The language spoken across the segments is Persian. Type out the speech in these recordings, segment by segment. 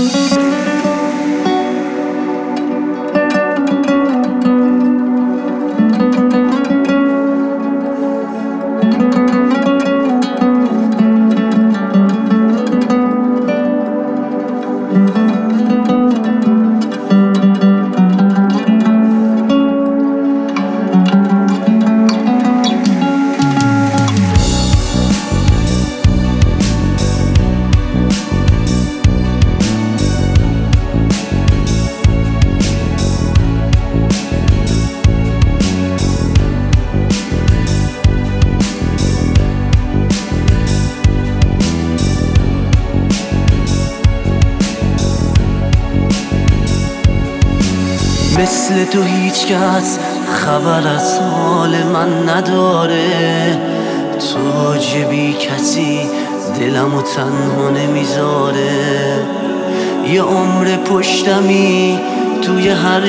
مثل تو هیچ کس خبر از حال من نداره، تو جبی کسی دلمو تنها نمیذاره. یه عمر پشتمی توی هر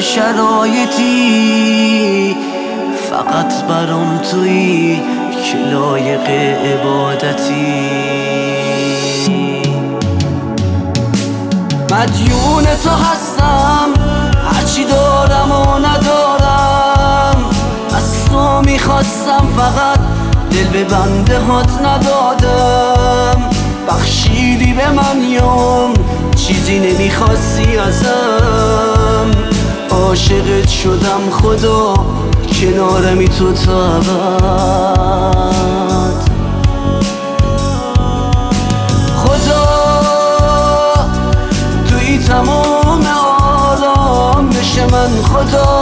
شرایطی، فقط برام تویی که لایق عبادتی. مدیون تو هستم هرچی دارم و ندارم، از تو میخواستم فقط دل به بنده هات ندادم. بخشیدی به من یوم چیزی نمیخواستی ازم، عاشقت شدم خدا کنارمی تو تا ابد. خدا توی تمام آرامش من، خدا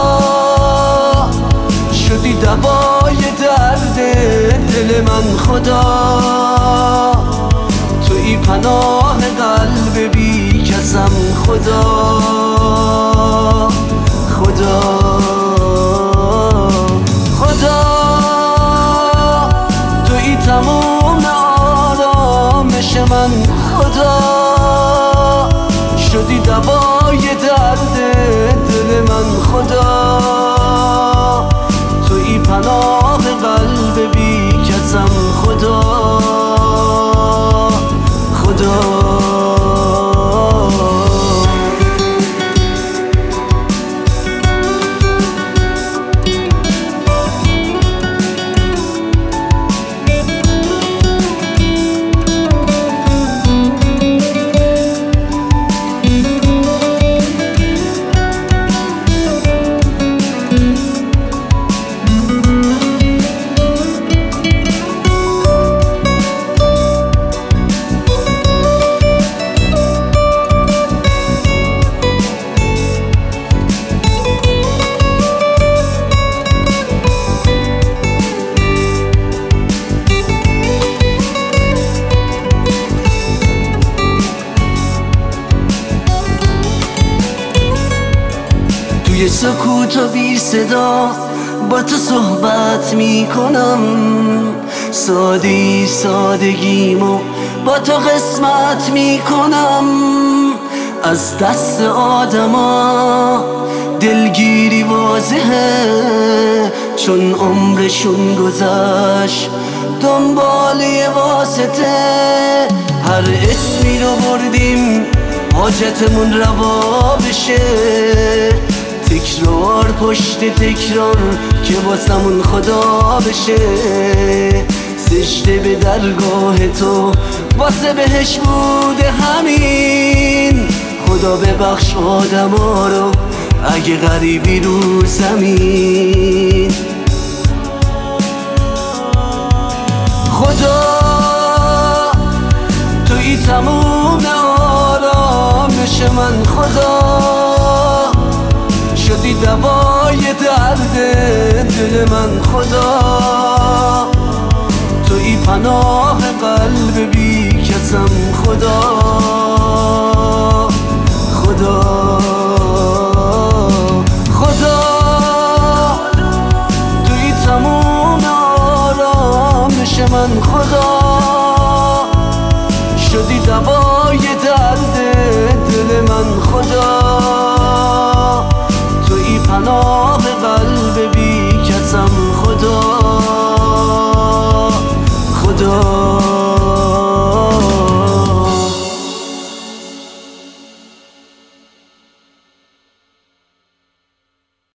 شدی دوای درد دل من. خدا توی پناه قلب بی کسم. خدا خدا خدا توی تمام آرامش من. خدا شدی دوای درد دل من. خدا توی پناه قلب بی کسم. خدا خدا توی سکوت و بی صدا با تو صحبت میکنم، سادگی سادگیمو با تو قسمت میکنم. از دست آدما دلگیری واضحه، چون عمرشون گذشت دنبال یه واسطه. هر اسمی رو بردیم حاجتمون روا بشه، تکرار پشت تکرار که واسمون خدا بشه. سجده به درگاه تو واسه بهش بوده همین. خدا ببخش آدما رو اگه غریبی رو زمین. خدا توی تموم آرامش من. خدا شدی دوای درد دل من. خدا توی پناه قلب بی کسم. خدا خدا خدا توی تموم آرامش من. خدا شدی دوای درد دل من. خدا